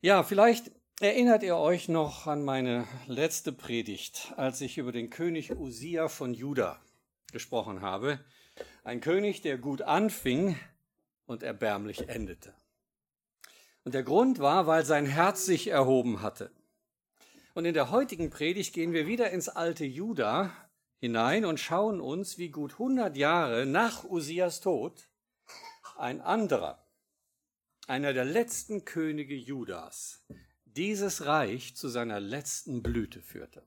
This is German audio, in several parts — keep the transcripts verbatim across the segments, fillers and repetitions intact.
Ja, vielleicht erinnert ihr euch noch an meine letzte Predigt, als ich über den König Usia von Juda gesprochen habe. Ein König, der gut anfing und erbärmlich endete. Und der Grund war, weil sein Herz sich erhoben hatte. Und in der heutigen Predigt gehen wir wieder ins alte Juda hinein und schauen uns, wie gut hundert Jahre nach Usias Tod ein anderer, einer der letzten Könige Judas, dieses Reich zu seiner letzten Blüte führte.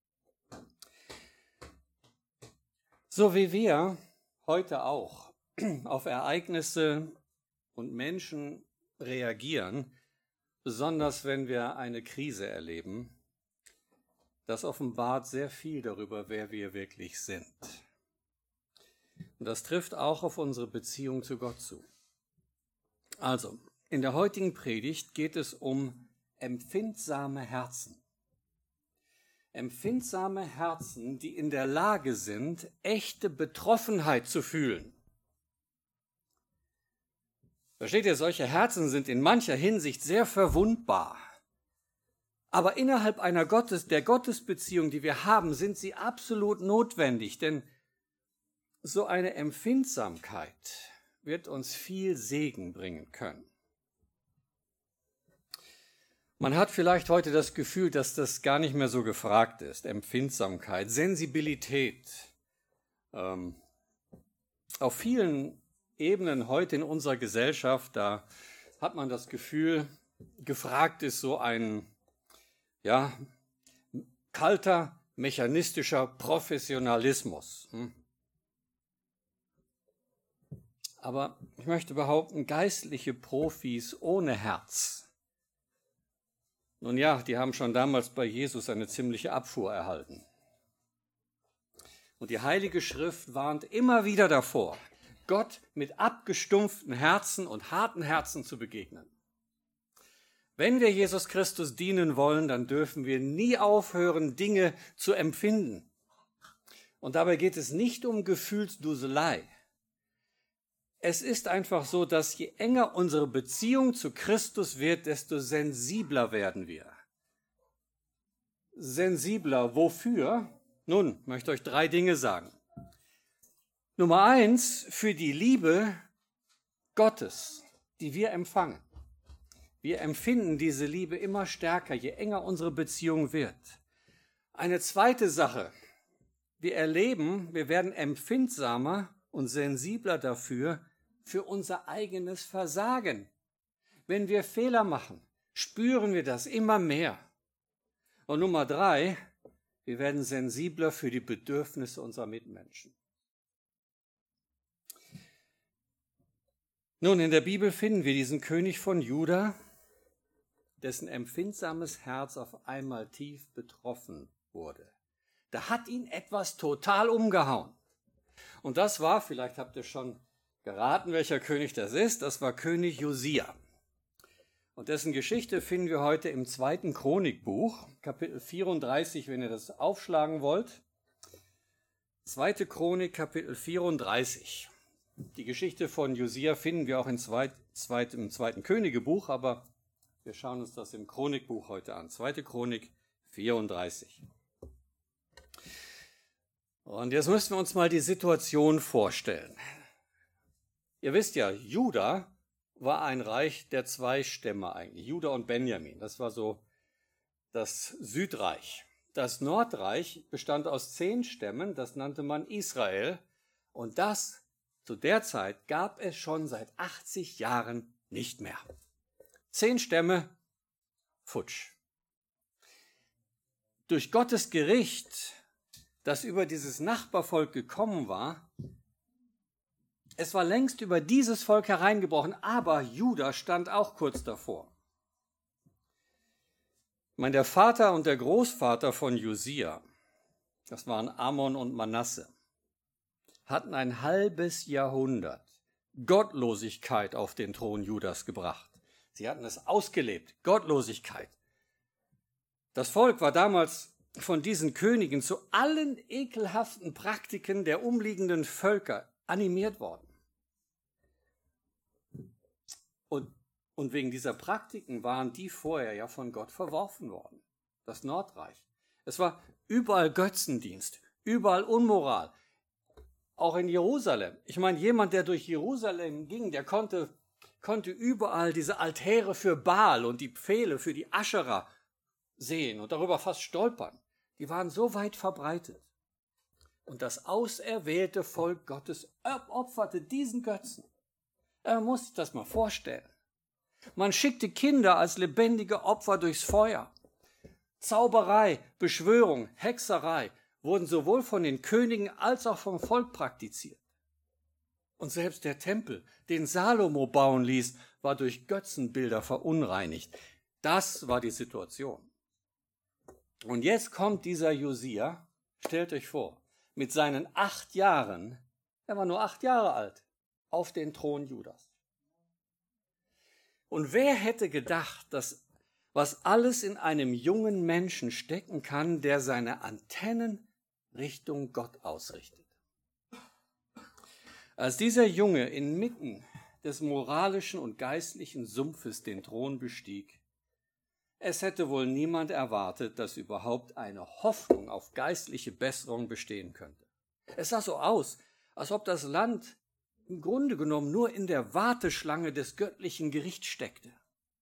So wie wir heute auch auf Ereignisse und Menschen reagieren, besonders wenn wir eine Krise erleben, das offenbart sehr viel darüber, wer wir wirklich sind. Und das trifft auch auf unsere Beziehung zu Gott zu. Also, in der heutigen Predigt geht es um empfindsame Herzen. Empfindsame Herzen, die in der Lage sind, echte Betroffenheit zu fühlen. Versteht ihr, solche Herzen sind in mancher Hinsicht sehr verwundbar. Aber innerhalb einer Gottes, der Gottesbeziehung, die wir haben, sind sie absolut notwendig, denn so eine Empfindsamkeit wird uns viel Segen bringen können. Man hat vielleicht heute das Gefühl, dass das gar nicht mehr so gefragt ist. Empfindsamkeit, Sensibilität. Ähm, auf vielen Ebenen heute in unserer Gesellschaft, da hat man das Gefühl, gefragt ist so ein ja, kalter, mechanistischer Professionalismus. Hm. Aber ich möchte behaupten, geistliche Profis ohne Herz, nun ja, die haben schon damals bei Jesus eine ziemliche Abfuhr erhalten. Und die Heilige Schrift warnt immer wieder davor, Gott mit abgestumpften Herzen und harten Herzen zu begegnen. Wenn wir Jesus Christus dienen wollen, dann dürfen wir nie aufhören, Dinge zu empfinden. Und dabei geht es nicht um Gefühlsduselei. Es ist einfach so, dass je enger unsere Beziehung zu Christus wird, desto sensibler werden wir. Sensibler wofür? Nun, ich möchte euch drei Dinge sagen. Nummer eins, für die Liebe Gottes, die wir empfangen. Wir empfinden diese Liebe immer stärker, je enger unsere Beziehung wird. Eine zweite Sache, wir erleben, wir werden empfindsamer und sensibler dafür, für unser eigenes Versagen. Wenn wir Fehler machen, spüren wir das immer mehr. Und Nummer drei, wir werden sensibler für die Bedürfnisse unserer Mitmenschen. Nun, in der Bibel finden wir diesen König von Juda, dessen empfindsames Herz auf einmal tief betroffen wurde. Da hat ihn etwas total umgehauen. Und das war, vielleicht habt ihr schon geraten, welcher König das ist, das war König Josia. Und dessen Geschichte finden wir heute im zweiten Chronikbuch, Kapitel vierunddreißig, wenn ihr das aufschlagen wollt. Zweite Chronik, Kapitel vierunddreißig. Die Geschichte von Josia finden wir auch im, zweit, zweit, im zweiten Königebuch, aber wir schauen uns das im Chronikbuch heute an. Zweite Chronik vierunddreißig. Und jetzt müssen wir uns mal die Situation vorstellen. Ihr wisst ja, Juda war ein Reich der zwei Stämme eigentlich, Juda und Benjamin. Das war so das Südreich. Das Nordreich bestand aus zehn Stämmen, das nannte man Israel. Und das zu der Zeit gab es schon seit achtzig Jahren nicht mehr. Zehn Stämme, futsch. Durch Gottes Gericht, das über dieses Nachbarvolk gekommen war, es war längst über dieses Volk hereingebrochen, aber Juda stand auch kurz davor. Ich meine, der Vater und der Großvater von Josia, das waren Amon und Manasse, hatten ein halbes Jahrhundert Gottlosigkeit auf den Thron Judas gebracht. Sie hatten es ausgelebt, Gottlosigkeit. Das Volk war damals von diesen Königen zu allen ekelhaften Praktiken der umliegenden Völker animiert worden. Und Und wegen dieser Praktiken waren die vorher ja von Gott verworfen worden. Das Nordreich. Es war überall Götzendienst, überall Unmoral. Auch in Jerusalem. Ich meine, jemand, der durch Jerusalem ging, der konnte, konnte überall diese Altäre für Baal und die Pfähle für die Aschera sehen und darüber fast stolpern. Die waren so weit verbreitet. Und das auserwählte Volk Gottes opferte diesen Götzen. Er muss sich das mal vorstellen. Man schickte Kinder als lebendige Opfer durchs Feuer. Zauberei, Beschwörung, Hexerei wurden sowohl von den Königen als auch vom Volk praktiziert. Und selbst der Tempel, den Salomo bauen ließ, war durch Götzenbilder verunreinigt. Das war die Situation. Und jetzt kommt dieser Josia, stellt euch vor, mit seinen acht Jahren, er war nur acht Jahre alt, auf den Thron Judas. Und wer hätte gedacht, dass was alles in einem jungen Menschen stecken kann, der seine Antennen Richtung Gott ausrichtet. Als dieser Junge inmitten des moralischen und geistlichen Sumpfes den Thron bestieg, es hätte wohl niemand erwartet, dass überhaupt eine Hoffnung auf geistliche Besserung bestehen könnte. Es sah so aus, als ob das Land im Grunde genommen nur in der Warteschlange des göttlichen Gerichts steckte.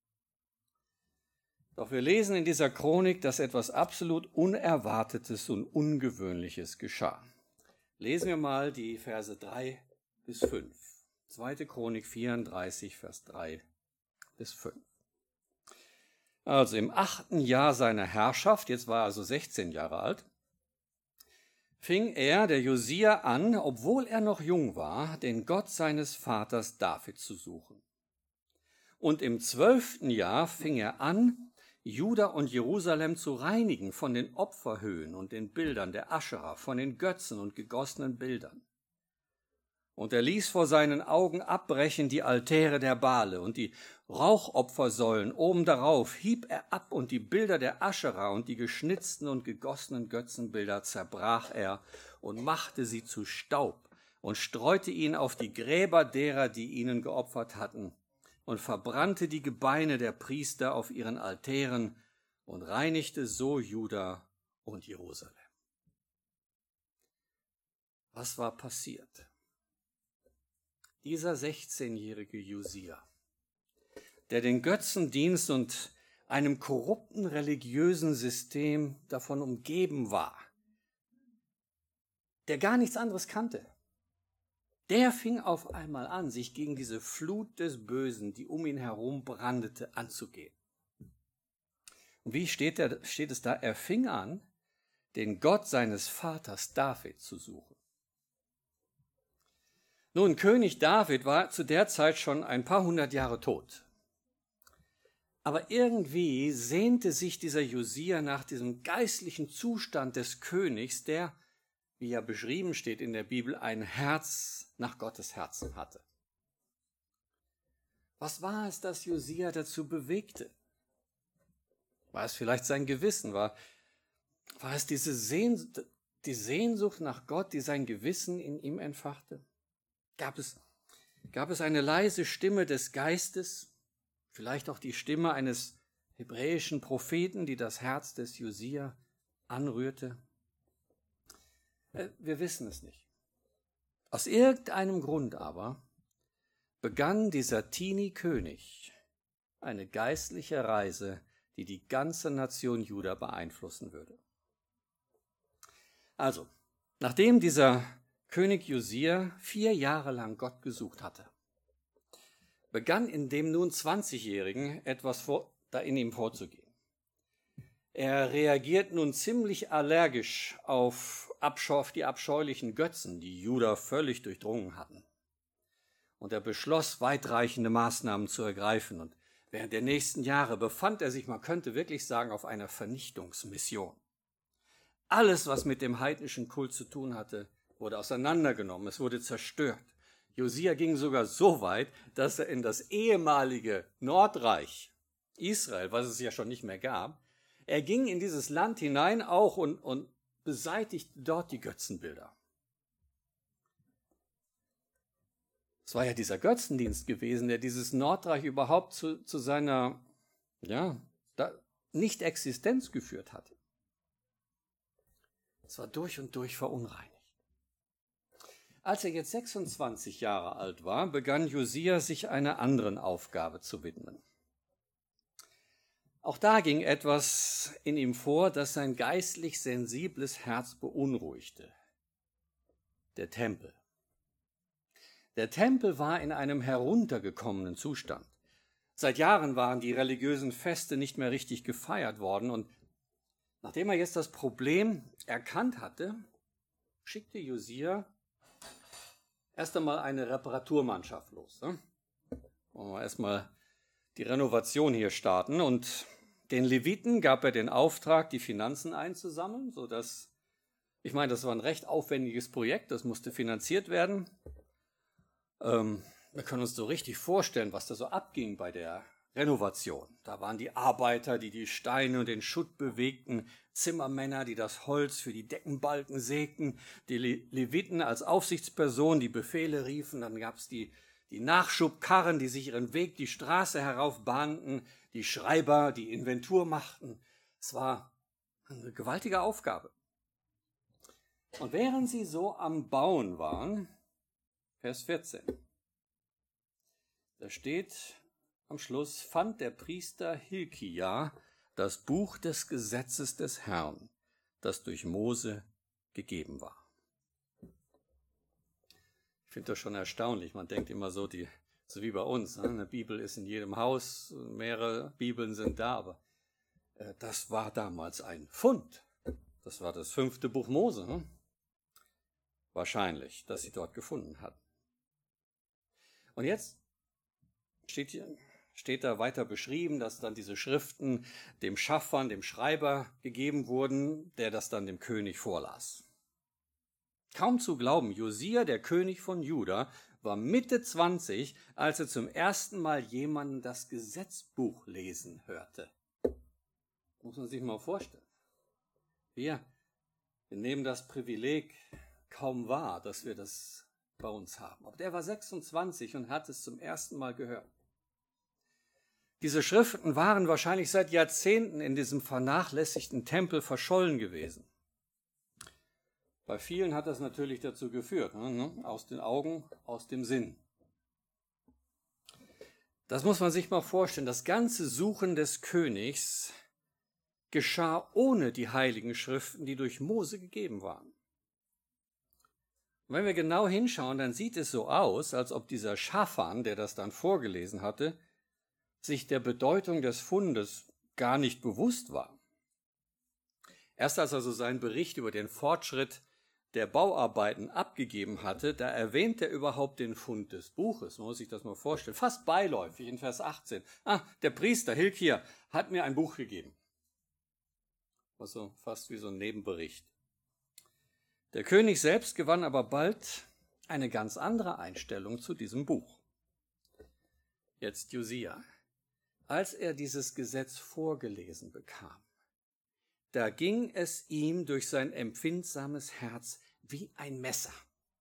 Doch wir lesen in dieser Chronik, dass etwas absolut Unerwartetes und Ungewöhnliches geschah. Lesen wir mal die Verse drei bis fünf. zweite Chronik vierunddreißig, Vers drei bis fünf. Also im achten Jahr seiner Herrschaft, jetzt war er also sechzehn Jahre alt, fing er, der Josia, an, obwohl er noch jung war, den Gott seines Vaters David zu suchen. Und im zwölften Jahr fing er an, Juda und Jerusalem zu reinigen von den Opferhöhen und den Bildern der Aschera, von den Götzen und gegossenen Bildern. Und er ließ vor seinen Augen abbrechen die Altäre der Bale und die Rauchopfersäulen oben darauf hieb er ab und die Bilder der Aschera und die geschnitzten und gegossenen Götzenbilder zerbrach er und machte sie zu Staub und streute ihn auf die Gräber derer, die ihnen geopfert hatten, und verbrannte die Gebeine der Priester auf ihren Altären und reinigte so Juda und Jerusalem. Was war passiert? Dieser sechzehnjährige Josia, der den Götzendienst und einem korrupten religiösen System davon umgeben war, der gar nichts anderes kannte, der fing auf einmal an, sich gegen diese Flut des Bösen, die um ihn herum brandete, anzugehen. Und wie steht, der, steht es da? Er fing an, den Gott seines Vaters David zu suchen. Nun, König David war zu der Zeit schon ein paar hundert Jahre tot. Aber irgendwie sehnte sich dieser Josia nach diesem geistlichen Zustand des Königs, der, wie ja beschrieben steht in der Bibel, ein Herz nach Gottes Herzen hatte. Was war es, das Josia dazu bewegte? War es vielleicht sein Gewissen? War, war es diese Sehnsucht, die Sehnsucht nach Gott, die sein Gewissen in ihm entfachte? Gab es, gab es eine leise Stimme des Geistes, vielleicht auch die Stimme eines hebräischen Propheten, die das Herz des Josia anrührte? Wir wissen es nicht. Aus irgendeinem Grund aber begann dieser Teenie-König eine geistliche Reise, die die ganze Nation Juda beeinflussen würde. Also, nachdem dieser König Josia vier Jahre lang Gott gesucht hatte, begann in dem nun zwanzigjährigen etwas vor, da in ihm vorzugehen. Er reagiert nun ziemlich allergisch auf, Abschau, auf die abscheulichen Götzen, die Juda völlig durchdrungen hatten. Und er beschloss, weitreichende Maßnahmen zu ergreifen. Und während der nächsten Jahre befand er sich, man könnte wirklich sagen, auf einer Vernichtungsmission. Alles, was mit dem heidnischen Kult zu tun hatte, wurde auseinandergenommen, es wurde zerstört. Josia ging sogar so weit, dass er in das ehemalige Nordreich Israel, was es ja schon nicht mehr gab, er ging in dieses Land hinein auch und, und beseitigte dort die Götzenbilder. Es war ja dieser Götzendienst gewesen, der dieses Nordreich überhaupt zu, zu seiner ja, Nicht-Existenz geführt hatte. Es war durch und durch verunreinigt. Als er jetzt sechsundzwanzig Jahre alt war, begann Josia sich einer anderen Aufgabe zu widmen. Auch da ging etwas in ihm vor, das sein geistlich sensibles Herz beunruhigte. Der Tempel. Der Tempel war in einem heruntergekommenen Zustand. Seit Jahren waren die religiösen Feste nicht mehr richtig gefeiert worden und nachdem er jetzt das Problem erkannt hatte, schickte Josia erst einmal eine Reparaturmannschaft los. Ne? Wollen wir erstmal die Renovation hier starten und den Leviten gab er den Auftrag, die Finanzen einzusammeln, sodass, ich meine, das war ein recht aufwendiges Projekt, das musste finanziert werden. Ähm, wir können uns so richtig vorstellen, was da so abging bei der Renovation. Da waren die Arbeiter, die die Steine und den Schutt bewegten, Zimmermänner, die das Holz für die Deckenbalken sägten, die Le- Leviten als Aufsichtsperson, die Befehle riefen, dann gab es die, die Nachschubkarren, die sich ihren Weg die Straße herauf bahnten, die Schreiber, die Inventur machten. Es war eine gewaltige Aufgabe. Und während sie so am Bauen waren, Vers vierzehn, da steht am Schluss, fand der Priester Hilkia das Buch des Gesetzes des Herrn, das durch Mose gegeben war. Ich finde das schon erstaunlich. Man denkt immer so, die, so wie bei uns, ne? Eine Bibel ist in jedem Haus, mehrere Bibeln sind da, aber äh, das war damals ein Fund. Das war das fünfte Buch Mose, ne? Wahrscheinlich, das sie dort gefunden hatten. Und jetzt steht hier, steht da weiter beschrieben, dass dann diese Schriften dem Schaffern, dem Schreiber gegeben wurden, der das dann dem König vorlas. Kaum zu glauben, Josia, der König von Juda, war Mitte zwanzig, als er zum ersten Mal jemanden das Gesetzbuch lesen hörte. Muss man sich mal vorstellen. Wir, wir nehmen das Privileg kaum wahr, dass wir das bei uns haben. Aber der war sechsundzwanzig und hat es zum ersten Mal gehört. Diese Schriften waren wahrscheinlich seit Jahrzehnten in diesem vernachlässigten Tempel verschollen gewesen. Bei vielen hat das natürlich dazu geführt, ne? Aus den Augen, aus dem Sinn. Das muss man sich mal vorstellen. Das ganze Suchen des Königs geschah ohne die heiligen Schriften, die durch Mose gegeben waren. Und wenn wir genau hinschauen, dann sieht es so aus, als ob dieser Schafan, der das dann vorgelesen hatte, sich der Bedeutung des Fundes gar nicht bewusst war. Erst als er so seinen Bericht über den Fortschritt der Bauarbeiten abgegeben hatte, da erwähnt er überhaupt den Fund des Buches. Man muss sich das mal vorstellen. Fast beiläufig in Vers achtzehn. Ah, der Priester Hilkia hat mir ein Buch gegeben. Also fast wie so ein Nebenbericht. Der König selbst gewann aber bald eine ganz andere Einstellung zu diesem Buch. Jetzt Josia. Als er dieses Gesetz vorgelesen bekam, da ging es ihm durch sein empfindsames Herz wie ein Messer.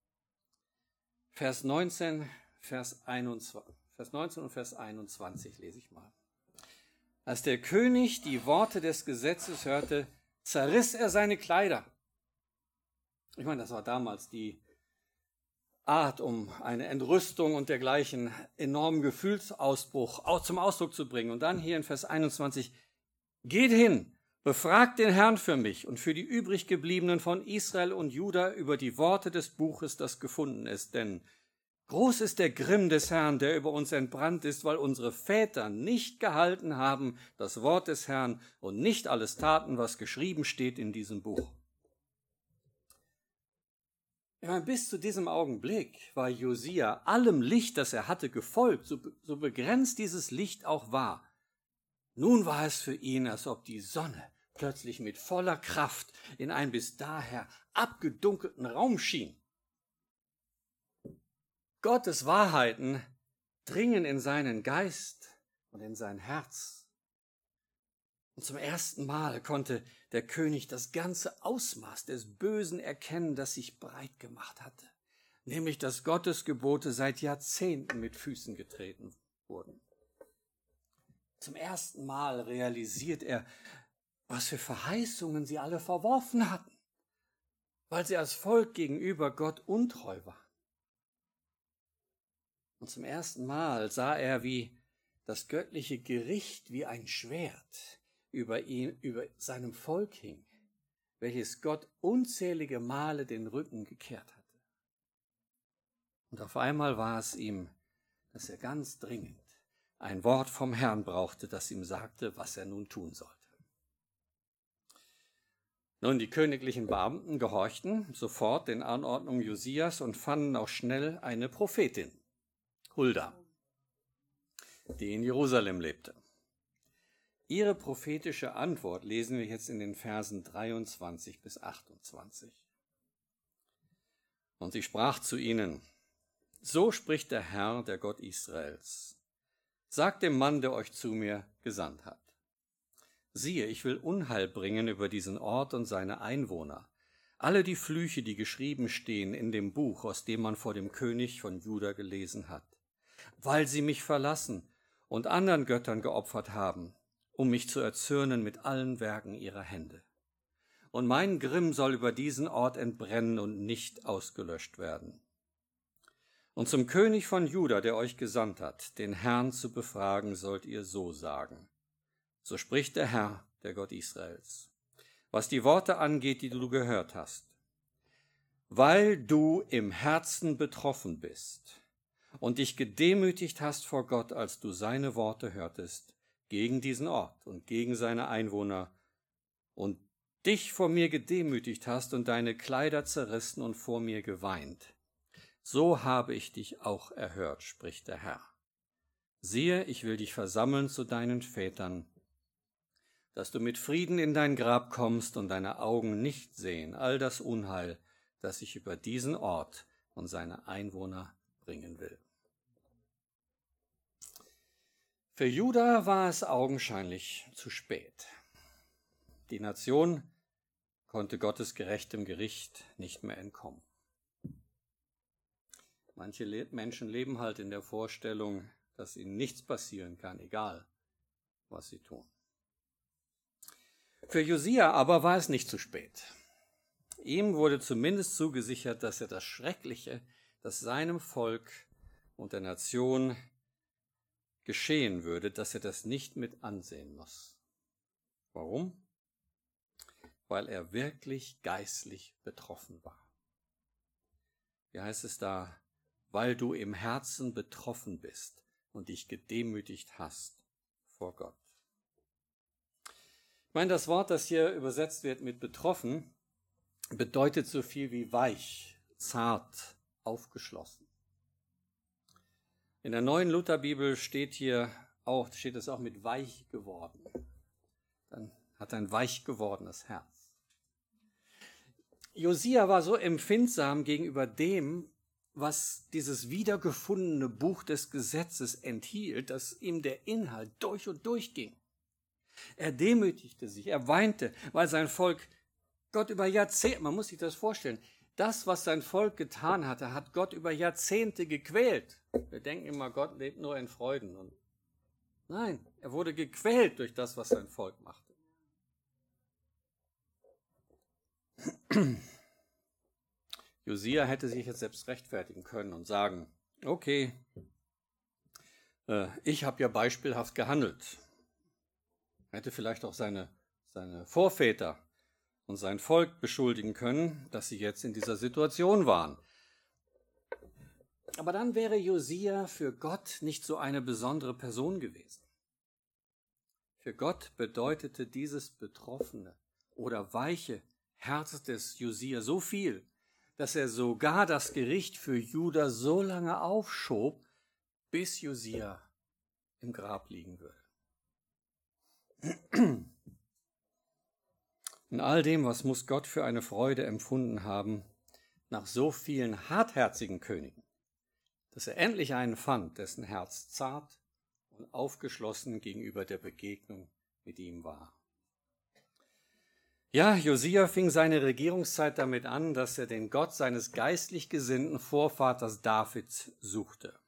Vers neunzehn, Vers einundzwanzig, Vers neunzehn und Vers einundzwanzig lese ich mal. Als der König die Worte des Gesetzes hörte, zerriss er seine Kleider. Ich meine, das war damals die Art, um eine Entrüstung und dergleichen enormen Gefühlsausbruch auch zum Ausdruck zu bringen. Und dann hier in Vers einundzwanzig, geht hin, befragt den Herrn für mich und für die übrig gebliebenen von Israel und Juda über die Worte des Buches, das gefunden ist. Denn groß ist der Grimm des Herrn, der über uns entbrannt ist, weil unsere Väter nicht gehalten haben das Wort des Herrn und nicht alles taten, was geschrieben steht in diesem Buch. Ich meine, bis zu diesem Augenblick war Josia allem Licht, das er hatte, gefolgt, so, so begrenzt dieses Licht auch war. Nun war es für ihn, als ob die Sonne plötzlich mit voller Kraft in einen bis daher abgedunkelten Raum schien. Gottes Wahrheiten dringen in seinen Geist und in sein Herz. Und zum ersten Mal konnte der König das ganze Ausmaß des Bösen erkennen, das sich breit gemacht hatte. nämlich dass Gottes Gebote seit Jahrzehnten mit Füßen getreten wurden. Zum ersten Mal realisiert er, was für Verheißungen sie alle verworfen hatten, weil sie als Volk gegenüber Gott untreu waren. Und zum ersten Mal sah er, wie das göttliche Gericht wie ein Schwert über ihn, über seinem Volk hing, welches Gott unzählige Male den Rücken gekehrt hatte. Und auf einmal war es ihm, dass er ganz dringend ein Wort vom Herrn brauchte, das ihm sagte, was er nun tun sollte. Nun, die königlichen Beamten gehorchten sofort den Anordnungen Josias und fanden auch schnell eine Prophetin, Hulda, die in Jerusalem lebte. Ihre prophetische Antwort lesen wir jetzt in den Versen dreiundzwanzig bis achtundzwanzig. Und sie sprach zu ihnen: So spricht der Herr, der Gott Israels. Sagt dem Mann, der euch zu mir gesandt hat: Siehe, ich will Unheil bringen über diesen Ort und seine Einwohner. Alle die Flüche, die geschrieben stehen in dem Buch, aus dem man vor dem König von Juda gelesen hat, weil sie mich verlassen und anderen Göttern geopfert haben, um mich zu erzürnen mit allen Werken ihrer Hände. Und mein Grimm soll über diesen Ort entbrennen und nicht ausgelöscht werden. Und zum König von Juda, der euch gesandt hat, den Herrn zu befragen, sollt ihr so sagen: So spricht der Herr, der Gott Israels, was die Worte angeht, die du gehört hast. Weil du im Herzen betroffen bist und dich gedemütigt hast vor Gott, als du seine Worte hörtest, gegen diesen Ort und gegen seine Einwohner, und dich vor mir gedemütigt hast und deine Kleider zerrissen und vor mir geweint, so habe ich dich auch erhört, spricht der Herr. Siehe, ich will dich versammeln zu deinen Vätern, dass du mit Frieden in dein Grab kommst und deine Augen nicht sehen all das Unheil, das ich über diesen Ort und seine Einwohner bringen will. Für Juda war es augenscheinlich zu spät. Die Nation konnte Gottes gerechtem Gericht nicht mehr entkommen. Manche Le- Menschen leben halt in der Vorstellung, dass ihnen nichts passieren kann, egal was sie tun. Für Josia aber war es nicht zu spät. Ihm wurde zumindest zugesichert, dass er das Schreckliche, das seinem Volk und der Nation geschehen würde, dass er das nicht mit ansehen muss. Warum? Weil er wirklich geistlich betroffen war. Wie heißt es da? Weil du im Herzen betroffen bist und dich gedemütigt hast vor Gott. Ich meine, das Wort, das hier übersetzt wird mit betroffen, bedeutet so viel wie weich, zart, aufgeschlossen. In der neuen Lutherbibel steht hier auch, steht es auch mit weich geworden. Dann hat er ein weich gewordenes Herz. Josia war so empfindsam gegenüber dem, was dieses wiedergefundene Buch des Gesetzes enthielt, dass ihm der Inhalt durch und durch ging. Er demütigte sich, er weinte, weil sein Volk Gott über Jahrzehnte, man muss sich das vorstellen, das, was sein Volk getan hatte, hat Gott über Jahrzehnte gequält. Wir denken immer, Gott lebt nur in Freuden. Und nein, er wurde gequält durch das, was sein Volk machte. Josia hätte sich jetzt selbst rechtfertigen können und sagen: Okay, äh, ich habe ja beispielhaft gehandelt. Er hätte vielleicht auch seine, seine Vorväter und sein Volk beschuldigen können, dass sie jetzt in dieser Situation waren. Aber dann wäre Josia für Gott nicht so eine besondere Person gewesen. Für Gott bedeutete dieses betroffene oder weiche Herz des Josia so viel, dass er sogar das Gericht für Juda so lange aufschob, bis Josia im Grab liegen würde. In all dem, was muss Gott für eine Freude empfunden haben, nach so vielen hartherzigen Königen, dass er endlich einen fand, dessen Herz zart und aufgeschlossen gegenüber der Begegnung mit ihm war. Ja, Josia fing seine Regierungszeit damit an, dass er den Gott seines geistlich gesinnten Vorvaters David suchte.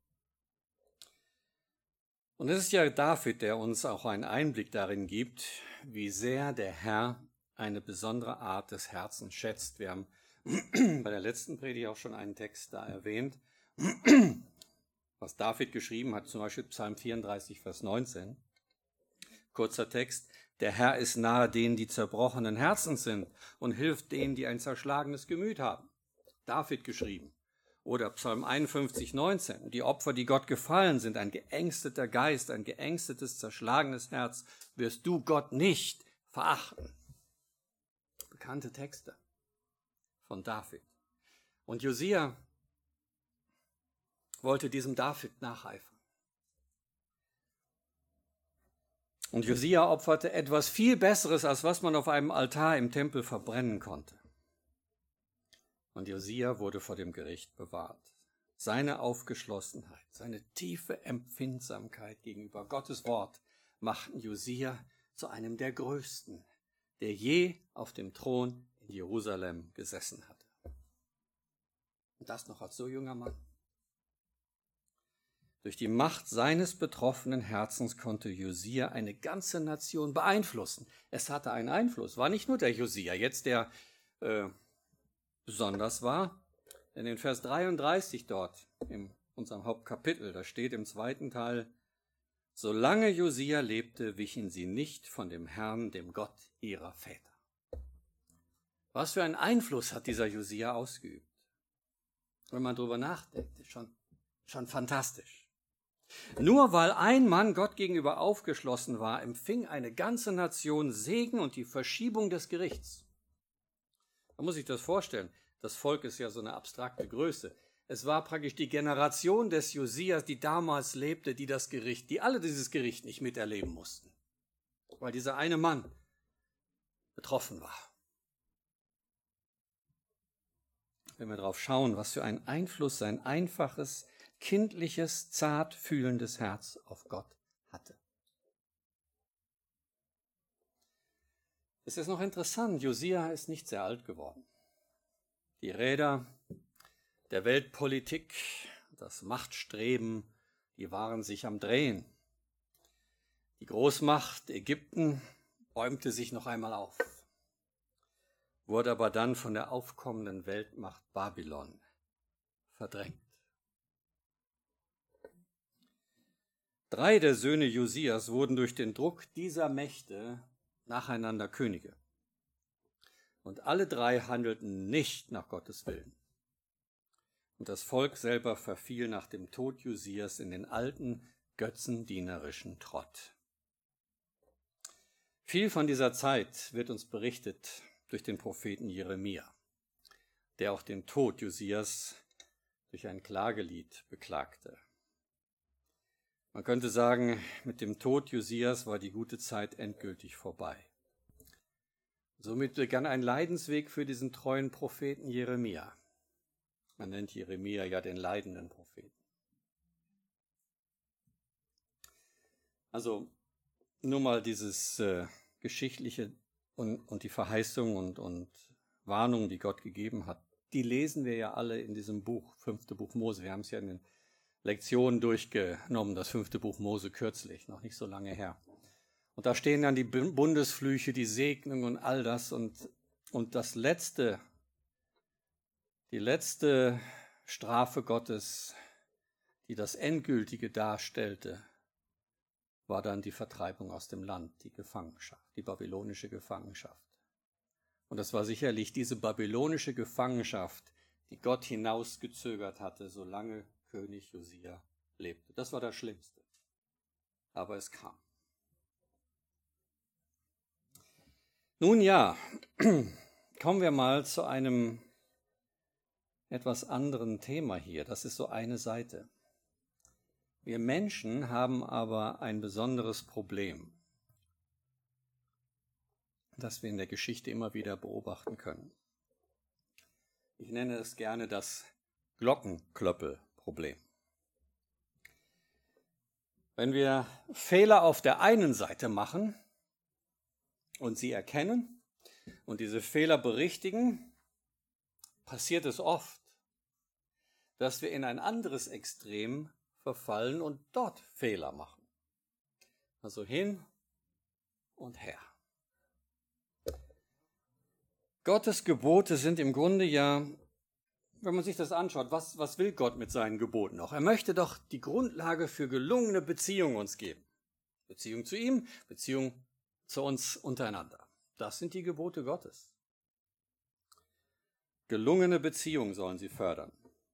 Und es ist ja David, der uns auch einen Einblick darin gibt, wie sehr der Herr eine besondere Art des Herzens schätzt. Wir haben bei der letzten Predigt auch schon einen Text da erwähnt, was David geschrieben hat, zum Beispiel Psalm vierunddreißig, Vers neunzehn. Kurzer Text: Der Herr ist nahe denen, die zerbrochenen Herzens sind, und hilft denen, die ein zerschlagenes Gemüt haben. David geschrieben. Oder Psalm einundfünfzig, neunzehn. Die Opfer, die Gott gefallen sind, ein geängsteter Geist, ein geängstetes, zerschlagenes Herz, wirst du Gott nicht verachten. Bekannte Texte von David. Und Josia wollte diesem David nacheifern. Und Josia opferte etwas viel Besseres, als was man auf einem Altar im Tempel verbrennen konnte. Und Josia wurde vor dem Gericht bewahrt. Seine Aufgeschlossenheit, seine tiefe Empfindsamkeit gegenüber Gottes Wort machten Josia zu einem der Größten, der je auf dem Thron in Jerusalem gesessen hatte. Und das noch als so junger Mann. Durch die Macht seines betroffenen Herzens konnte Josia eine ganze Nation beeinflussen. Es hatte einen Einfluss, war nicht nur der Josia, jetzt der äh, besonders war. Denn in Vers dreiunddreißig dort, in unserem Hauptkapitel, da steht im zweiten Teil: Solange Josia lebte, wichen sie nicht von dem Herrn, dem Gott ihrer Väter. Was für einen Einfluss hat dieser Josia ausgeübt? Wenn man darüber nachdenkt, ist schon, schon fantastisch. Nur weil ein Mann Gott gegenüber aufgeschlossen war, empfing eine ganze Nation Segen und die Verschiebung des Gerichts. Man muss sich das vorstellen. Das Volk ist ja so eine abstrakte Größe. Es war praktisch die Generation des Josias, die damals lebte, die das Gericht, die alle dieses Gericht nicht miterleben mussten, weil dieser eine Mann betroffen war. Wenn wir darauf schauen, was für einen Einfluss sein einfaches, kindliches, zart fühlendes Herz auf Gott hatte. Es ist noch interessant, Josia ist nicht sehr alt geworden. Die Räder der Weltpolitik, das Machtstreben, die waren sich am Drehen. Die Großmacht Ägypten bäumte sich noch einmal auf, wurde aber dann von der aufkommenden Weltmacht Babylon verdrängt. Drei der Söhne Josias wurden durch den Druck dieser Mächte nacheinander Könige. Und alle drei handelten nicht nach Gottes Willen. Und das Volk selber verfiel nach dem Tod Josias in den alten, götzendienerischen Trott. Viel von dieser Zeit wird uns berichtet durch den Propheten Jeremia, der auch den Tod Josias durch ein Klagelied beklagte. Man könnte sagen, mit dem Tod Josias war die gute Zeit endgültig vorbei. Somit begann ein Leidensweg für diesen treuen Propheten Jeremia. Man nennt Jeremia ja den leidenden Propheten. Also nur mal dieses äh, geschichtliche und, und die Verheißung und, und Warnung, die Gott gegeben hat, die lesen wir ja alle in diesem Buch, fünfte Buch Mose. Wir haben es ja in den Lektionen durchgenommen, das fünfte Buch Mose kürzlich, noch nicht so lange her. Und da stehen dann die Bundesflüche, die Segnung und all das. Und, und das letzte, die letzte Strafe Gottes, die das Endgültige darstellte, war dann die Vertreibung aus dem Land, die Gefangenschaft, die babylonische Gefangenschaft. Und das war sicherlich diese babylonische Gefangenschaft, die Gott hinausgezögert hatte, solange König Josia lebte. Das war das Schlimmste. Aber es kam. Nun ja, kommen wir mal zu einem etwas anderen Thema hier. Das ist so eine Seite. Wir Menschen haben aber ein besonderes Problem, das wir in der Geschichte immer wieder beobachten können. Ich nenne es gerne das Glockenklöppelproblem. Wenn wir Fehler auf der einen Seite machen und sie erkennen, und diese Fehler berichtigen, passiert es oft, dass wir in ein anderes Extrem verfallen und dort Fehler machen. Also hin und her. Gottes Gebote sind im Grunde ja, wenn man sich das anschaut, was, was will Gott mit seinen Geboten noch? Er möchte doch die Grundlage für gelungene Beziehungen uns geben. Beziehung zu ihm, Beziehung zu uns untereinander. Das sind die Gebote Gottes. Gelungene Beziehungen sollen sie fördern.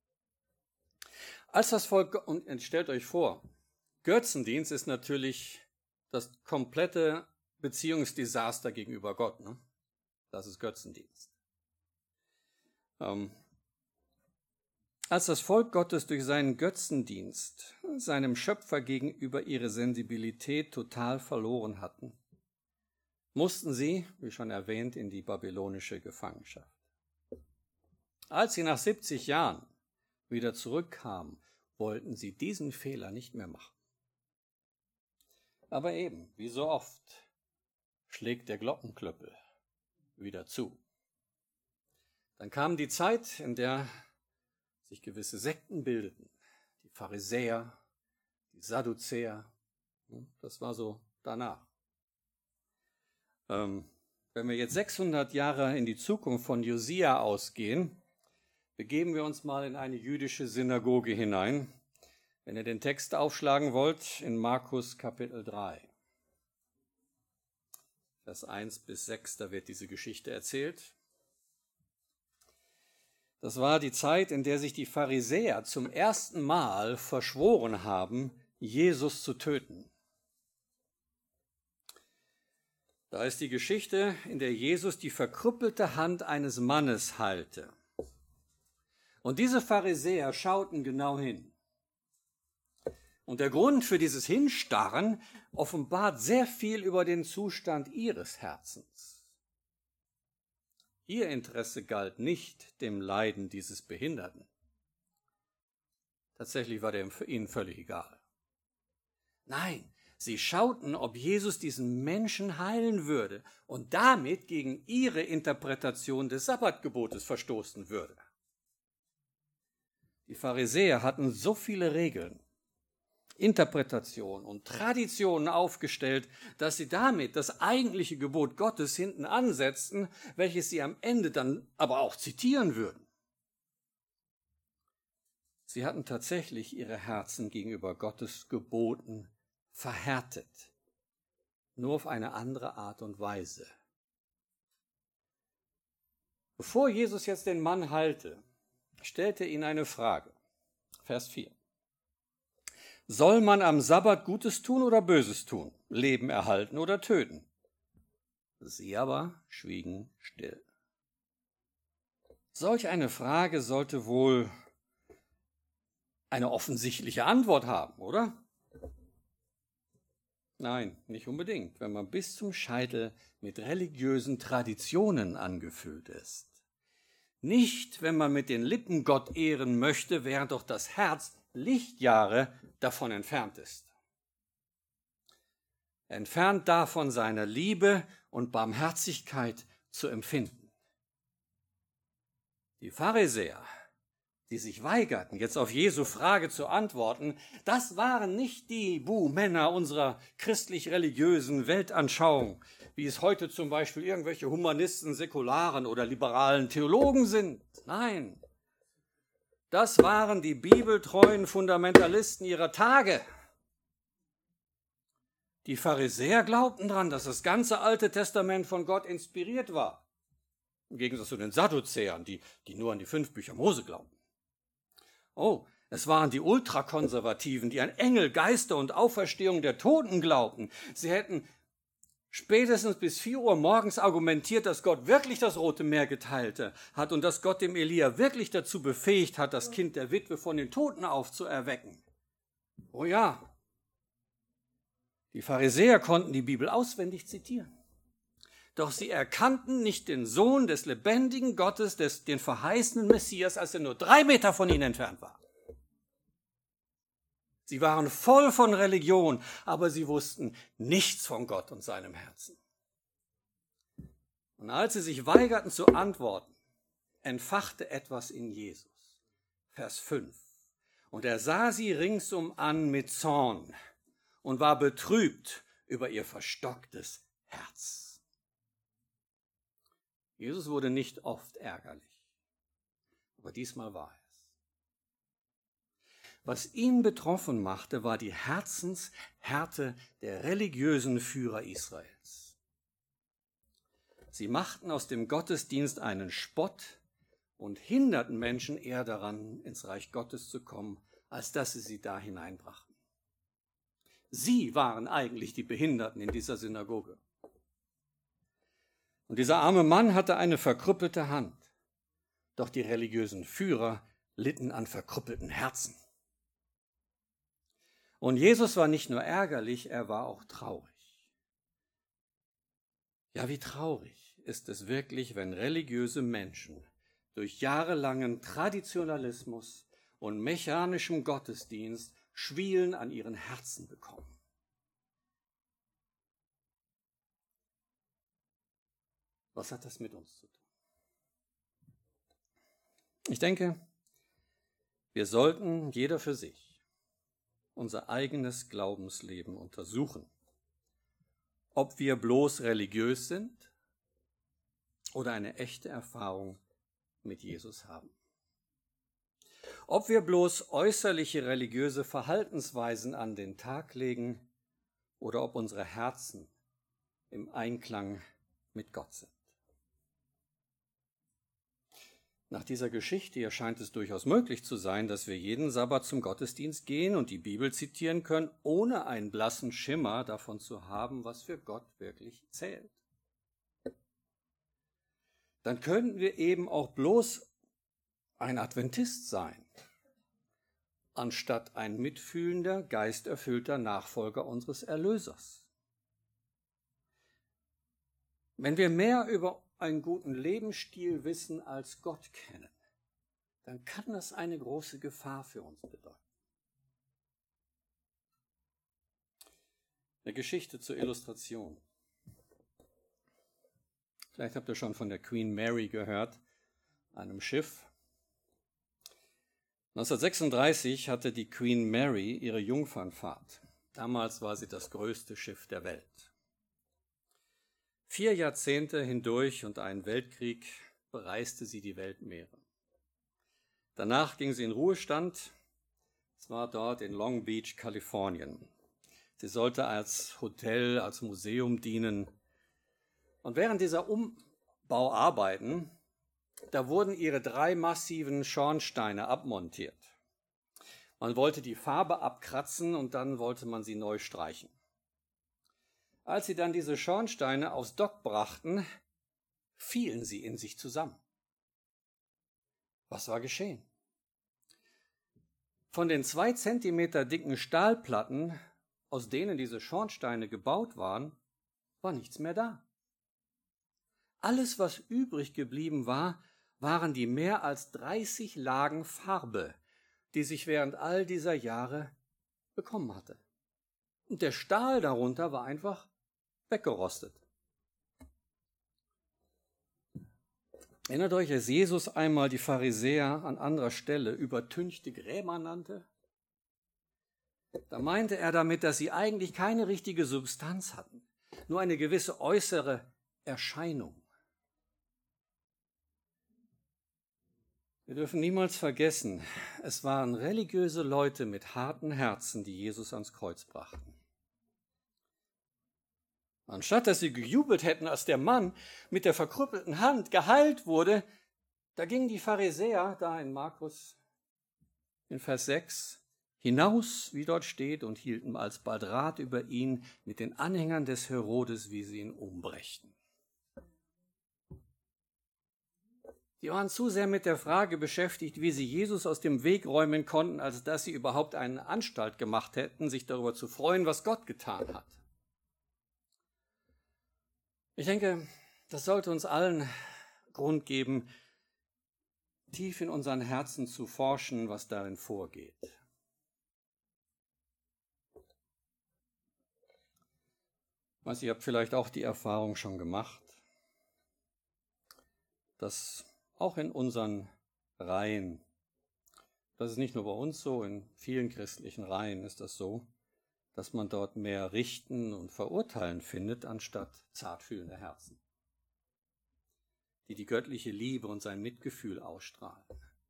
Als das Volk, und stellt euch vor, Götzendienst ist natürlich das komplette Beziehungsdesaster gegenüber Gott. Ne? Das ist Götzendienst. Ähm, als das Volk Gottes durch seinen Götzendienst seinem Schöpfer gegenüber ihre Sensibilität total verloren hatten, mussten sie, wie schon erwähnt, in die babylonische Gefangenschaft. Als sie nach siebzig Jahren wieder zurückkamen, wollten sie diesen Fehler nicht mehr machen. Aber eben, wie so oft, schlägt der Glockenklöppel wieder zu. Dann kam die Zeit, in der sich gewisse Sekten bildeten, die Pharisäer, die Sadduzäer, das war so danach. Ähm, wenn wir jetzt sechshundert Jahre in die Zukunft von Josia ausgehen, begeben wir uns mal in eine jüdische Synagoge hinein. Wenn ihr den Text aufschlagen wollt, in Markus Kapitel drei, Vers eins bis sechs, da wird diese Geschichte erzählt. Das war die Zeit, in der sich die Pharisäer zum ersten Mal verschworen haben, Jesus zu töten. Da ist die Geschichte, in der Jesus die verkrüppelte Hand eines Mannes heilte. Und diese Pharisäer schauten genau hin. Und der Grund für dieses Hinstarren offenbart sehr viel über den Zustand ihres Herzens. Ihr Interesse galt nicht dem Leiden dieses Behinderten. Tatsächlich war dem für ihn völlig egal. Nein, sie schauten, ob Jesus diesen Menschen heilen würde und damit gegen ihre Interpretation des Sabbatgebotes verstoßen würde. Die Pharisäer hatten so viele Regeln, Interpretationen und Traditionen aufgestellt, dass sie damit das eigentliche Gebot Gottes hinten ansetzten, welches sie am Ende dann aber auch zitieren würden. Sie hatten tatsächlich ihre Herzen gegenüber Gottes Geboten verhärtet, nur auf eine andere Art und Weise. Bevor Jesus jetzt den Mann heilte, stellte ihn eine Frage. Vers vier. Soll man am Sabbat Gutes tun oder Böses tun? Leben erhalten oder töten? Sie aber schwiegen still. Solch eine Frage sollte wohl eine offensichtliche Antwort haben, oder? Nein, nicht unbedingt, wenn man bis zum Scheitel mit religiösen Traditionen angefüllt ist. Nicht, wenn man mit den Lippen Gott ehren möchte, während doch das Herz Lichtjahre davon entfernt ist. Entfernt davon seine Liebe und Barmherzigkeit zu empfinden. Die Pharisäer, die sich weigerten, jetzt auf Jesu Frage zu antworten, das waren nicht die Buhmänner unserer christlich-religiösen Weltanschauung, wie es heute zum Beispiel irgendwelche Humanisten, säkularen oder liberalen Theologen sind. Nein, das waren die bibeltreuen Fundamentalisten ihrer Tage. Die Pharisäer glaubten daran, dass das ganze Alte Testament von Gott inspiriert war. Im Gegensatz zu den Sadduzäern, die, die nur an die fünf Bücher Mose glauben. Oh, es waren die Ultrakonservativen, die an Engel, Geister und Auferstehung der Toten glaubten. Sie hätten spätestens bis vier Uhr morgens argumentiert, dass Gott wirklich das Rote Meer geteilt hat und dass Gott dem Elia wirklich dazu befähigt hat, das Kind der Witwe von den Toten aufzuerwecken. Oh ja, die Pharisäer konnten die Bibel auswendig zitieren. Doch sie erkannten nicht den Sohn des lebendigen Gottes, des, den verheißenen Messias, als er nur drei Meter von ihnen entfernt war. Sie waren voll von Religion, aber sie wussten nichts von Gott und seinem Herzen. Und als sie sich weigerten zu antworten, entfachte etwas in Jesus. Vers fünf. Und er sah sie ringsum an mit Zorn und war betrübt über ihr verstocktes Herz. Jesus wurde nicht oft ärgerlich, aber diesmal war es. Was ihn betroffen machte, war die Herzenshärte der religiösen Führer Israels. Sie machten aus dem Gottesdienst einen Spott und hinderten Menschen eher daran, ins Reich Gottes zu kommen, als dass sie sie da hineinbrachten. Sie waren eigentlich die Behinderten in dieser Synagoge. Und dieser arme Mann hatte eine verkrüppelte Hand. Doch die religiösen Führer litten an verkrüppelten Herzen. Und Jesus war nicht nur ärgerlich, er war auch traurig. Ja, wie traurig ist es wirklich, wenn religiöse Menschen durch jahrelangen Traditionalismus und mechanischem Gottesdienst Schwielen an ihren Herzen bekommen. Was hat das mit uns zu tun? Ich denke, wir sollten jeder für sich unser eigenes Glaubensleben untersuchen, ob wir bloß religiös sind oder eine echte Erfahrung mit Jesus haben. Ob wir bloß äußerliche religiöse Verhaltensweisen an den Tag legen oder ob unsere Herzen im Einklang mit Gott sind. Nach dieser Geschichte hier scheint es durchaus möglich zu sein, dass wir jeden Sabbat zum Gottesdienst gehen und die Bibel zitieren können, ohne einen blassen Schimmer davon zu haben, was für Gott wirklich zählt. Dann könnten wir eben auch bloß ein Adventist sein, anstatt ein mitfühlender, geisterfüllter Nachfolger unseres Erlösers. Wenn wir mehr über einen guten Lebensstil wissen als Gott kennen, dann kann das eine große Gefahr für uns bedeuten. Eine Geschichte zur Illustration. Vielleicht habt ihr schon von der Queen Mary gehört, einem Schiff. neunzehnhundertsechsunddreißig hatte die Queen Mary ihre Jungfernfahrt. Damals war sie das größte Schiff der Welt. Vier Jahrzehnte hindurch und einen Weltkrieg bereiste sie die Weltmeere. Danach ging sie in Ruhestand. Es war dort in Long Beach, Kalifornien. Sie sollte als Hotel, als Museum dienen. Und während dieser Umbauarbeiten, da wurden ihre drei massiven Schornsteine abmontiert. Man wollte die Farbe abkratzen und dann wollte man sie neu streichen. Als sie dann diese Schornsteine aufs Dock brachten, fielen sie in sich zusammen. Was war geschehen? Von den zwei Zentimeter dicken Stahlplatten, aus denen diese Schornsteine gebaut waren, war nichts mehr da. Alles, was übrig geblieben war, waren die mehr als dreißig Lagen Farbe, die sich während all dieser Jahre bekommen hatte. Und der Stahl darunter war einfach weggerostet. Erinnert euch, als Jesus einmal die Pharisäer an anderer Stelle übertünchte Gräber nannte? Da meinte er damit, dass sie eigentlich keine richtige Substanz hatten, nur eine gewisse äußere Erscheinung. Wir dürfen niemals vergessen, es waren religiöse Leute mit harten Herzen, die Jesus ans Kreuz brachten. Anstatt dass sie gejubelt hätten, als der Mann mit der verkrüppelten Hand geheilt wurde, da gingen die Pharisäer, da in Markus in Vers sechs, hinaus, wie dort steht, und hielten alsbald Rat über ihn mit den Anhängern des Herodes, wie sie ihn umbrächten. Die waren zu sehr mit der Frage beschäftigt, wie sie Jesus aus dem Weg räumen konnten, als dass sie überhaupt eine Anstalt gemacht hätten, sich darüber zu freuen, was Gott getan hat. Ich denke, das sollte uns allen Grund geben, tief in unseren Herzen zu forschen, was darin vorgeht. Ich weiß, ihr habt vielleicht auch die Erfahrung schon gemacht. dass auch in unseren Reihen, das ist nicht nur bei uns so, in vielen christlichen Reihen ist das so, dass man dort mehr richten und verurteilen findet, anstatt zartfühlende Herzen, die die göttliche Liebe und sein Mitgefühl ausstrahlen.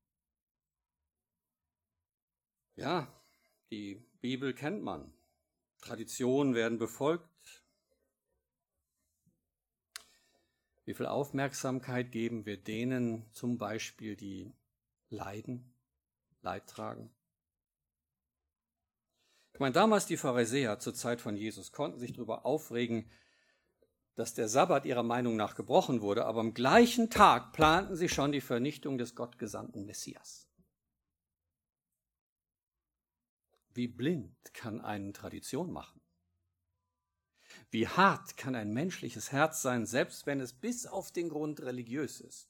Ja, die Bibel kennt man. Traditionen werden befolgt. Wie viel Aufmerksamkeit geben wir denen zum Beispiel, die leiden, Leid tragen? Ich meine, damals die Pharisäer zur Zeit von Jesus konnten sich darüber aufregen, dass der Sabbat ihrer Meinung nach gebrochen wurde, aber am gleichen Tag planten sie schon die Vernichtung des gottgesandten Messias. Wie blind kann eine Tradition machen? Wie hart kann ein menschliches Herz sein, selbst wenn es bis auf den Grund religiös ist?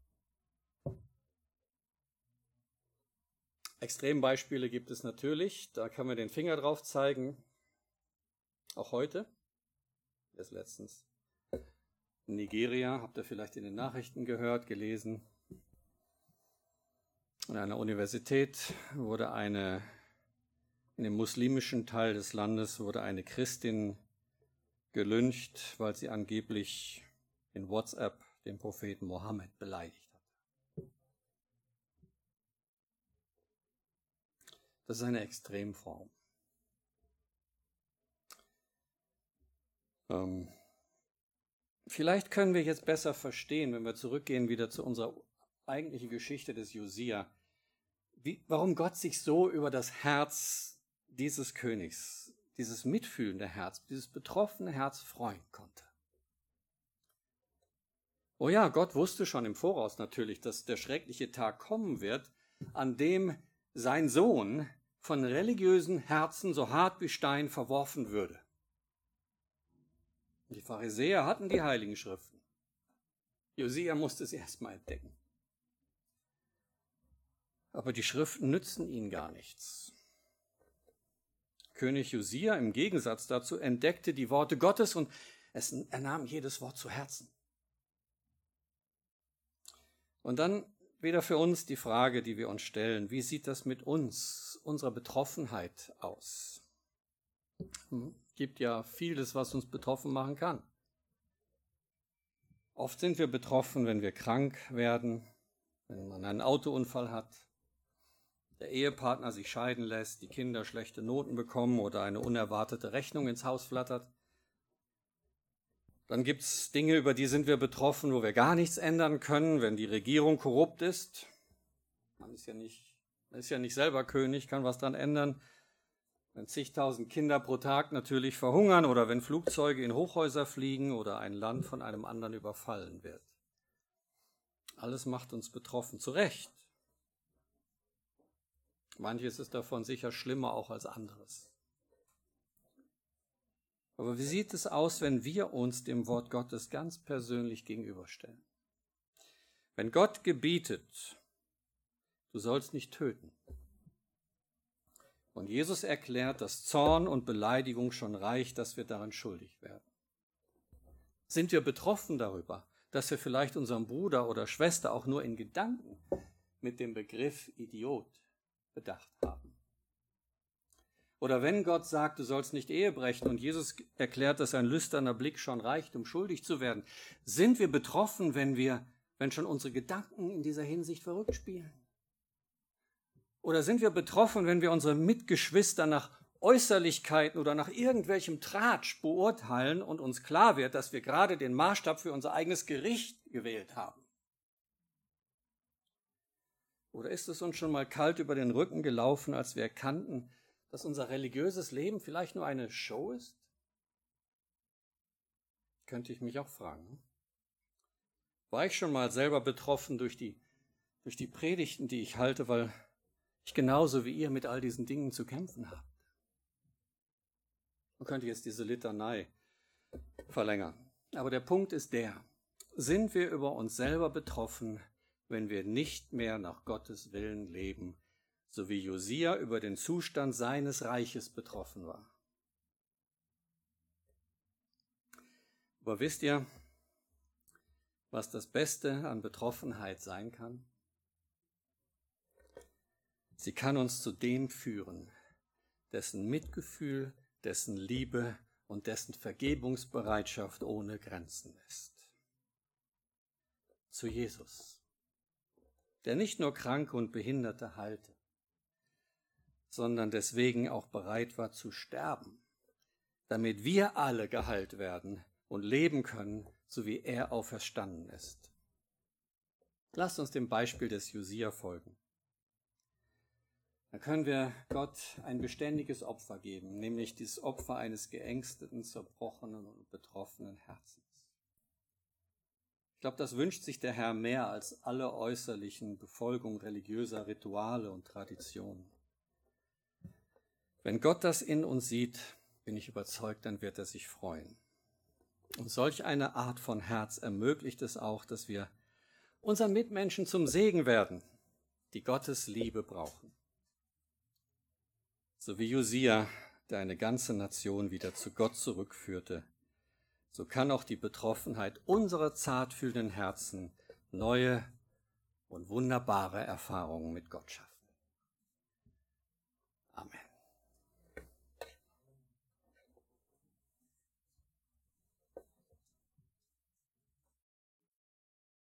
Extrembeispiele gibt es natürlich, da kann man den Finger drauf zeigen, auch heute. Erst letztens in Nigeria, habt ihr vielleicht in den Nachrichten gehört, gelesen. In einer Universität wurde eine, in dem muslimischen Teil des Landes wurde eine Christin gelyncht, weil sie angeblich in WhatsApp den Propheten Mohammed beleidigt hat. Das ist eine Extremform. Ähm, vielleicht können wir jetzt besser verstehen, wenn wir zurückgehen wieder zu unserer eigentlichen Geschichte des Josia, wie, warum Gott sich so über das Herz dieses Königs, dieses mitfühlende Herz, dieses betroffene Herz freuen konnte. Oh ja, Gott wusste schon im Voraus natürlich, dass der schreckliche Tag kommen wird, an dem sein Sohn von religiösen Herzen so hart wie Stein verworfen würde. Die Pharisäer hatten die Heiligen Schriften. Josia musste es erstmal entdecken. Aber die Schriften nützten ihnen gar nichts. König Josia im Gegensatz dazu entdeckte die Worte Gottes und es, er nahm jedes Wort zu Herzen. Und dann wieder für uns die Frage, die wir uns stellen: Wie sieht das mit uns, unserer Betroffenheit aus? Es gibt ja vieles, was uns betroffen machen kann. Oft sind wir betroffen, wenn wir krank werden, wenn man einen Autounfall hat, der Ehepartner sich scheiden lässt, die Kinder schlechte Noten bekommen oder eine unerwartete Rechnung ins Haus flattert. Dann gibt es Dinge, über die sind wir betroffen, wo wir gar nichts ändern können, wenn die Regierung korrupt ist. Man ist ja nicht, man ist ja nicht selber König, kann was dran ändern. Wenn zigtausend Kinder pro Tag natürlich verhungern oder wenn Flugzeuge in Hochhäuser fliegen oder ein Land von einem anderen überfallen wird. Alles macht uns betroffen, zu Recht. Manches ist davon sicher schlimmer auch als anderes. Aber wie sieht es aus, wenn wir uns dem Wort Gottes ganz persönlich gegenüberstellen? Wenn Gott gebietet, du sollst nicht töten, und Jesus erklärt, dass Zorn und Beleidigung schon reicht, dass wir daran schuldig werden. Sind wir betroffen darüber, dass wir vielleicht unseren Bruder oder Schwester auch nur in Gedanken mit dem Begriff Idiot bedacht haben? Oder wenn Gott sagt, du sollst nicht Ehe brechen und Jesus erklärt, dass ein lüsterner Blick schon reicht, um schuldig zu werden, sind wir betroffen, wenn wir, wenn schon unsere Gedanken in dieser Hinsicht verrückt spielen? Oder sind wir betroffen, wenn wir unsere Mitgeschwister nach Äußerlichkeiten oder nach irgendwelchem Tratsch beurteilen und uns klar wird, dass wir gerade den Maßstab für unser eigenes Gericht gewählt haben? Oder ist es uns schon mal kalt über den Rücken gelaufen, als wir erkannten, dass unser religiöses Leben vielleicht nur eine Show ist? Könnte ich mich auch fragen. War ich schon mal selber betroffen durch die, durch die Predigten, die ich halte, weil ich genauso wie ihr mit all diesen Dingen zu kämpfen habt? Man könnte jetzt diese Litanei verlängern. Aber der Punkt ist der: Sind wir über uns selber betroffen, wenn wir nicht mehr nach Gottes Willen leben, so wie Josia über den Zustand seines Reiches betroffen war? Aber wisst ihr, was das Beste an Betroffenheit sein kann? Sie kann uns zu dem führen, dessen Mitgefühl, dessen Liebe und dessen Vergebungsbereitschaft ohne Grenzen ist. Zu Jesus, der nicht nur Kranke und Behinderte heilte, sondern deswegen auch bereit war zu sterben, damit wir alle geheilt werden und leben können, so wie er auferstanden ist. Lasst uns dem Beispiel des Josia folgen. Da können wir Gott ein beständiges Opfer geben, nämlich das Opfer eines geängsteten, zerbrochenen und betroffenen Herzens. Ich glaube, das wünscht sich der Herr mehr als alle äußerlichen Befolgung religiöser Rituale und Traditionen. Wenn Gott das in uns sieht, bin ich überzeugt, dann wird er sich freuen. Und solch eine Art von Herz ermöglicht es auch, dass wir unseren Mitmenschen zum Segen werden, die Gottes Liebe brauchen. So wie Josia, der eine ganze Nation wieder zu Gott zurückführte, so kann auch die Betroffenheit unserer zartfühlenden Herzen neue und wunderbare Erfahrungen mit Gott schaffen.